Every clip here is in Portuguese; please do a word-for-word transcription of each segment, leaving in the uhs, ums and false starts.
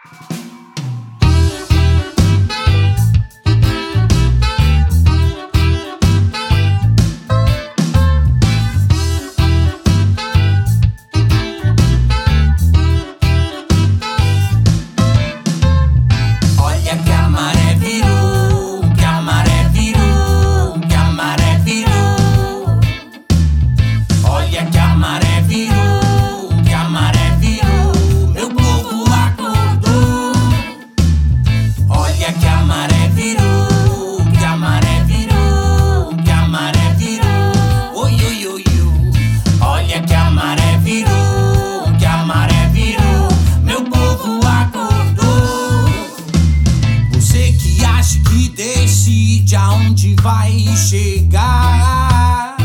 Decide aonde vai chegar.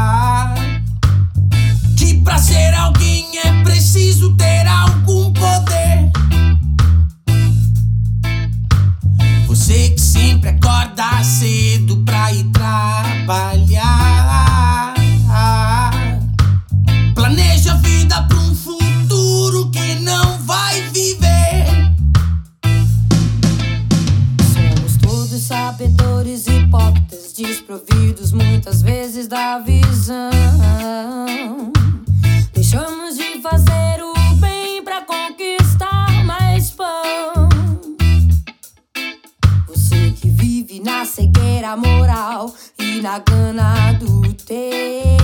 Que pra ser alguém é preciso ter algum poder. Você que sempre acorda cedo pra ir trabalhar. Planeja a vida pra um futuro que não vai viver. Sabedores, hipócritas, desprovidos muitas vezes da visão. Deixamos de fazer o bem pra conquistar mais pão. Você que vive na cegueira moral e na gana do ter.